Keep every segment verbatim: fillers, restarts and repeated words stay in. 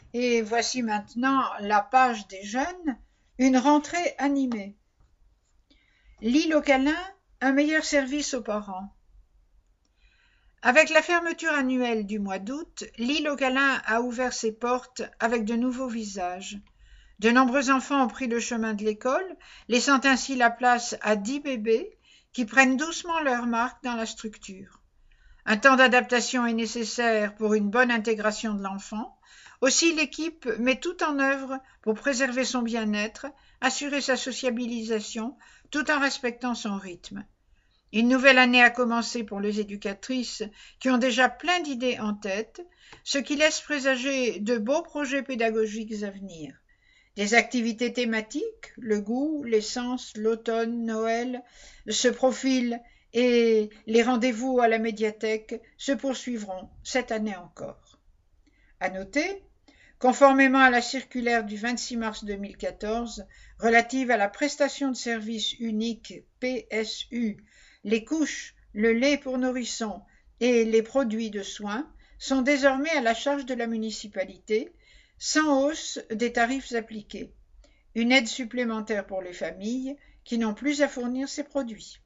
Et voici maintenant la page des jeunes, une rentrée animée. L'île au câlin, un meilleur service aux parents. Avec la fermeture annuelle du mois d'août, l'île au câlin a ouvert ses portes avec de nouveaux visages. De nombreux enfants ont pris le chemin de l'école, laissant ainsi la place à dix bébés qui prennent doucement leur marque dans la structure. Un temps d'adaptation est nécessaire pour une bonne intégration de l'enfant. Aussi, l'équipe met tout en œuvre pour préserver son bien-être, assurer sa sociabilisation, tout en respectant son rythme. Une nouvelle année a commencé pour les éducatrices qui ont déjà plein d'idées en tête, ce qui laisse présager de beaux projets pédagogiques à venir. Des activités thématiques, le goût, l'essence, l'automne, Noël, se profilent et les rendez-vous à la médiathèque se poursuivront cette année encore. À noter, conformément à la circulaire du vingt-six mars deux mille quatorze relative à la prestation de services unique P S U, les couches, le lait pour nourrissons et les produits de soins sont désormais à la charge de la municipalité, sans hausse des tarifs appliqués. Une aide supplémentaire pour les familles qui n'ont plus à fournir ces produits.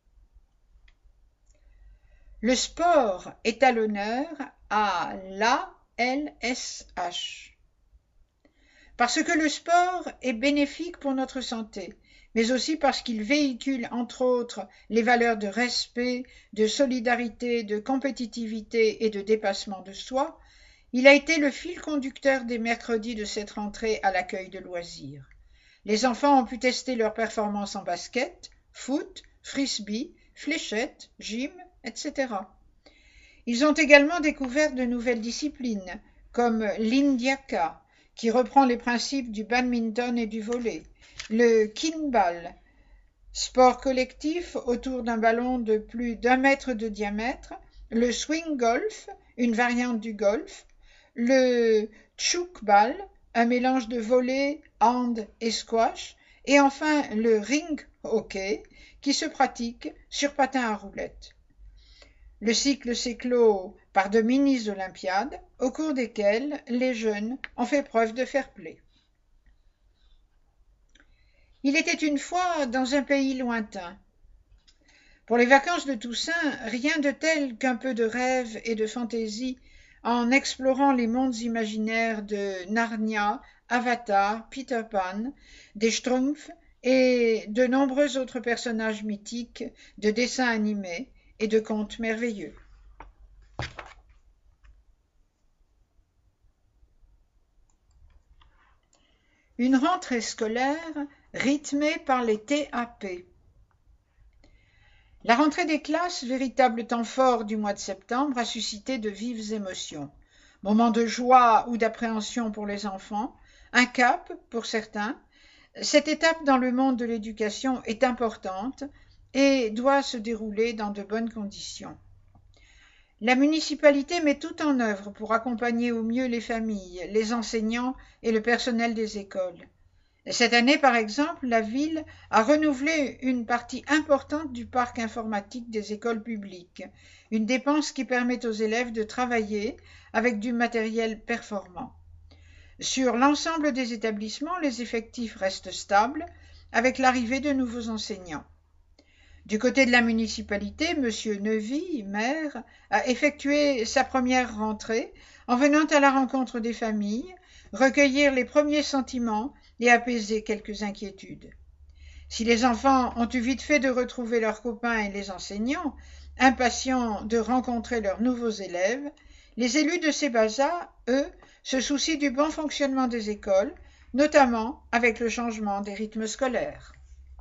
Le sport est à l'honneur à l'A L S H. Parce que le sport est bénéfique pour notre santé, mais aussi parce qu'il véhicule, entre autres, les valeurs de respect, de solidarité, de compétitivité et de dépassement de soi, il a été le fil conducteur des mercredis de cette rentrée à l'accueil de loisirs. Les enfants ont pu tester leurs performances en basket, foot, frisbee, fléchettes, gym, et cetera. Ils ont également découvert de nouvelles disciplines, comme l'indiaka, qui reprend les principes du badminton et du volley, le kinball, sport collectif autour d'un ballon de plus d'un mètre de diamètre, le swing golf, une variante du golf, le tchoukball, un mélange de volley, hand et squash, et enfin le ring hockey, qui se pratique sur patin à roulettes. Le cycle s'est clos par de mini-olympiades, au cours desquelles les jeunes ont fait preuve de fair-play. Il était une fois dans un pays lointain. Pour les vacances de Toussaint, rien de tel qu'un peu de rêve et de fantaisie en explorant les mondes imaginaires de Narnia, Avatar, Peter Pan, des Schtroumpfs et de nombreux autres personnages mythiques de dessins animés et de contes merveilleux. Une rentrée scolaire rythmée par les T A P. La rentrée des classes, véritable temps fort du mois de septembre, a suscité de vives émotions. Moments de joie ou d'appréhension pour les enfants, un cap pour certains. Cette étape dans le monde de l'éducation est importante et doit se dérouler dans de bonnes conditions. La municipalité met tout en œuvre pour accompagner au mieux les familles, les enseignants et le personnel des écoles. Cette année, par exemple, la ville a renouvelé une partie importante du parc informatique des écoles publiques, une dépense qui permet aux élèves de travailler avec du matériel performant. Sur l'ensemble des établissements, les effectifs restent stables, avec l'arrivée de nouveaux enseignants. Du côté de la municipalité, M. Neuvy, maire, a effectué sa première rentrée en venant à la rencontre des familles, recueillir les premiers sentiments et apaiser quelques inquiétudes. Si les enfants ont eu vite fait de retrouver leurs copains et les enseignants, impatients de rencontrer leurs nouveaux élèves, les élus de ces bazars, eux, se soucient du bon fonctionnement des écoles, notamment avec le changement des rythmes scolaires.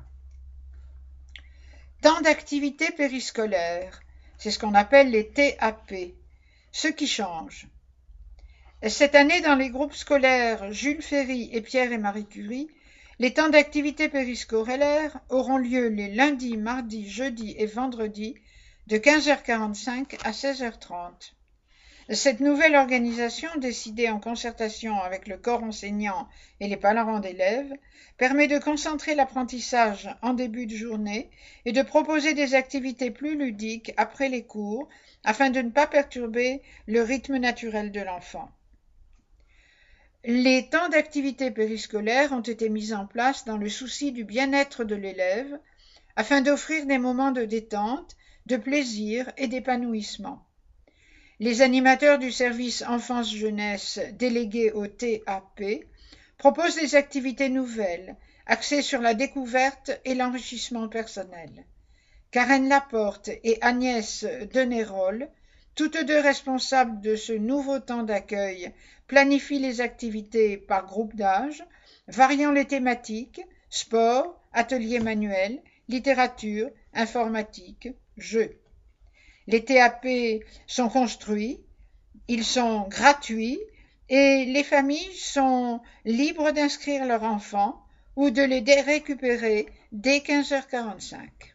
Temps d'activités périscolaires, c'est ce qu'on appelle les T A P, ce qui change. Cette année, dans les groupes scolaires Jules Ferry et Pierre et Marie Curie, les temps d'activité périscolaires auront lieu les lundis, mardis, jeudis et vendredis de quinze heures quarante-cinq à seize heures trente. Cette nouvelle organisation, décidée en concertation avec le corps enseignant et les parents d'élèves, permet de concentrer l'apprentissage en début de journée et de proposer des activités plus ludiques après les cours afin de ne pas perturber le rythme naturel de l'enfant. Les temps d'activité périscolaire ont été mis en place dans le souci du bien-être de l'élève, afin d'offrir des moments de détente, de plaisir et d'épanouissement. Les animateurs du service enfance-jeunesse délégués au T A P proposent des activités nouvelles, axées sur la découverte et l'enrichissement personnel. Karen Laporte et Agnès Denérol, toutes deux responsables de ce nouveau temps d'accueil, planifient les activités par groupe d'âge, variant les thématiques, sport, ateliers manuels, littérature, informatique, jeux. Les T A P sont construits, ils sont gratuits et les familles sont libres d'inscrire leurs enfants ou de les récupérer dès quinze heures quarante-cinq.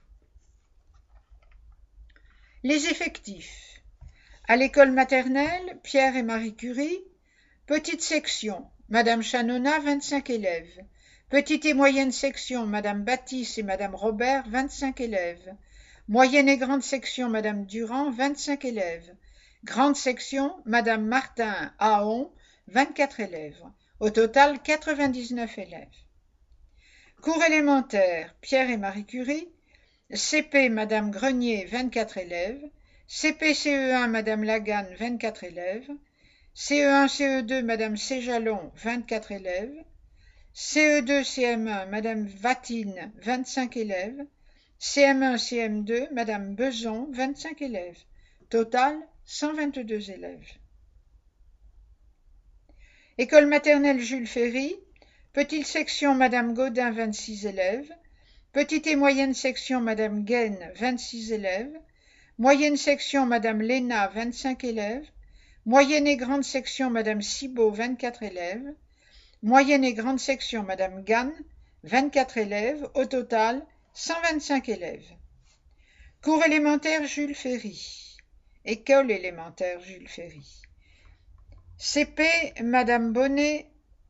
Les effectifs. À l'école maternelle, Pierre et Marie Curie, petite section, Madame Chanona, vingt-cinq élèves. Petite et moyenne section, Madame Baptiste et Madame Robert, vingt-cinq élèves. Moyenne et grande section, Madame Durand, vingt-cinq élèves. Grande section, Madame Martin Aon, vingt-quatre élèves. Au total, quatre-vingt-dix-neuf élèves. Cours élémentaire, Pierre et Marie Curie. C P, Madame Grenier, vingt-quatre élèves. C P C E un, Madame Laganne, vingt-quatre élèves. C E un C E deux, Madame Séjalon, vingt-quatre élèves. C E deux C M un, Madame Vatine, vingt-cinq élèves. C M un C M deux, Madame Beson, vingt-cinq élèves. Total, cent vingt-deux élèves. École maternelle Jules Ferry, petite section Madame Gaudin, vingt-six élèves. Petite et moyenne section Madame Gaine, vingt-six élèves. Moyenne section Madame Léna, vingt-cinq élèves. Moyenne et grande section Madame Cibot, vingt-quatre élèves. Moyenne et grande section Madame Gann, vingt-quatre élèves. Au total, cent vingt-cinq élèves. Cours élémentaire Jules Ferry. École élémentaire Jules Ferry. C P Madame Bonnet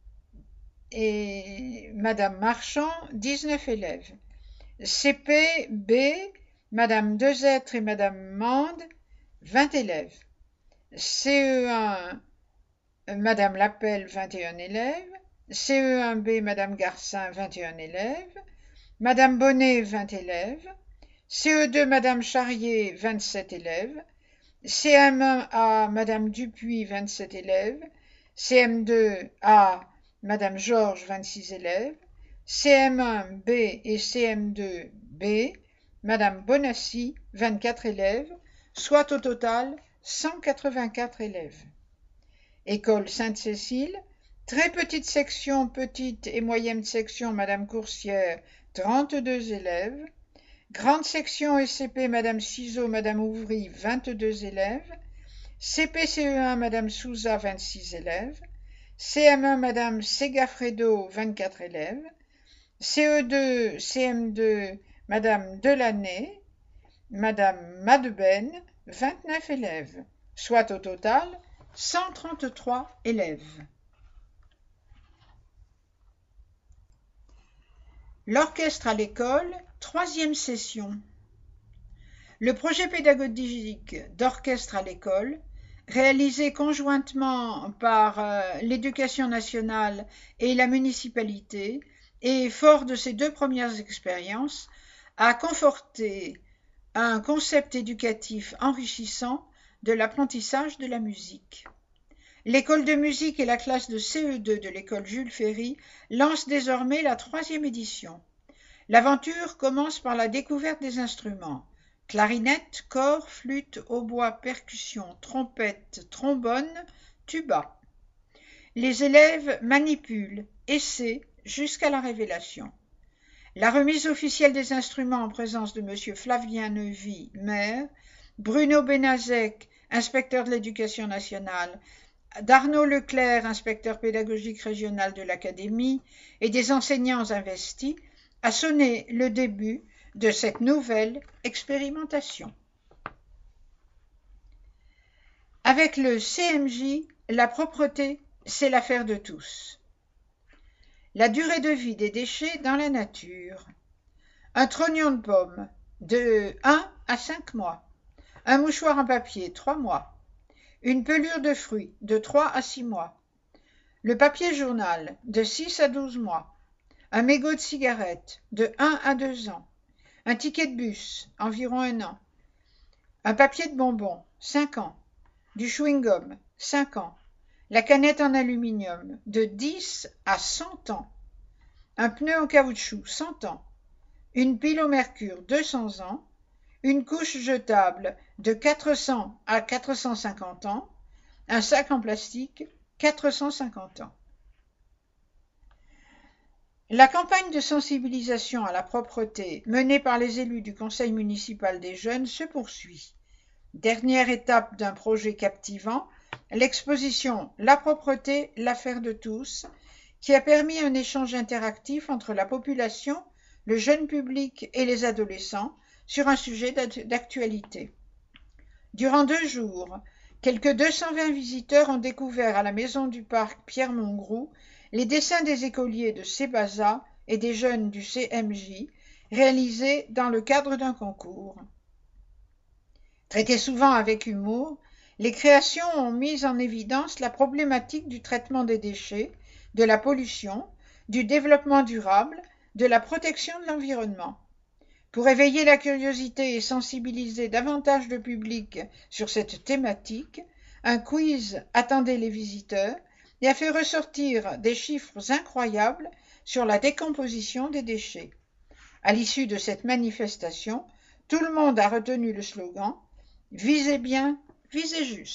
et Madame Marchand, dix-neuf élèves. C P B Madame Dezêtre et Madame Mande, vingt élèves. C E un Madame Lapelle, vingt et un élèves. C E un B Madame Garcin, vingt et un élèves. Madame Bonnet, vingt élèves. C E deux Madame Charrier, vingt-sept élèves. C M un A Madame Dupuis, vingt-sept élèves. C M deux A Madame Georges, vingt-six élèves. C M un B et C M deux B Madame Bonassi, vingt-quatre élèves, soit au total cent quatre-vingt-quatre élèves. École Sainte-Cécile, très petite section, petite et moyenne section Madame Coursière, trente-deux élèves. Grande section et C P Madame Ciseaux, Madame Ouvry, vingt-deux élèves. C P C E un Madame Souza, vingt-six élèves. C M un Madame Segafredo, vingt-quatre élèves. C E deux C M deux Madame Delaney, Madame Madeben, vingt-neuf élèves, soit au total cent trente-trois élèves. L'orchestre à l'école, troisième session. Le projet pédagogique d'orchestre à l'école, réalisé conjointement par euh, l'Éducation nationale et la municipalité, et fort de ces deux premières expériences, a conforté un concept éducatif enrichissant de l'apprentissage de la musique. L'école de musique et la classe de C E deux de l'école Jules Ferry lancent désormais la troisième édition. L'aventure commence par la découverte des instruments. Clarinette, cor, flûte, hautbois, percussion, trompette, trombone, tuba. Les élèves manipulent, essaient, jusqu'à la révélation. La remise officielle des instruments en présence de M. Flavien Neuvy, maire, Bruno Benazek, inspecteur de l'éducation nationale, d'Arnaud Leclerc, inspecteur pédagogique régional de l'Académie, et des enseignants investis, a sonné le début de cette nouvelle expérimentation. Avec le C M J, la propreté, c'est l'affaire de tous. La durée de vie des déchets dans la nature. Un trognon de pomme, de un à cinq mois. Un mouchoir en papier, trois mois. Une pelure de fruits, de trois à six mois. le papier journal de six à douze mois, un mégot de cigarette de un à deux ans, un ticket de bus environ un an, un papier de bonbons cinq ans, du chewing-gum cinq ans, la canette en aluminium de dix à cent ans, un pneu en caoutchouc cent ans, une pile au mercure deux cents ans, une couche jetable de quatre cents à quatre cent cinquante ans, un sac en plastique quatre cent cinquante ans. La campagne de sensibilisation à la propreté menée par les élus du conseil municipal des jeunes se poursuit. Dernière étape d'un projet captivant, l'exposition La propreté, l'affaire de tous, qui a permis un échange interactif entre la population, le jeune public et les adolescents sur un sujet d'actualité. Durant deux jours, quelques deux cent vingt visiteurs ont découvert à la maison du parc Pierre-Mongroux les dessins des écoliers de Sébaza et des jeunes du C M J réalisés dans le cadre d'un concours. Traitées souvent avec humour, les créations ont mis en évidence la problématique du traitement des déchets, de la pollution, du développement durable, de la protection de l'environnement. Pour éveiller la curiosité et sensibiliser davantage de public sur cette thématique, un quiz attendait les visiteurs et a fait ressortir des chiffres incroyables sur la décomposition des déchets. À l'issue de cette manifestation, tout le monde a retenu le slogan « Visez bien, visez juste ».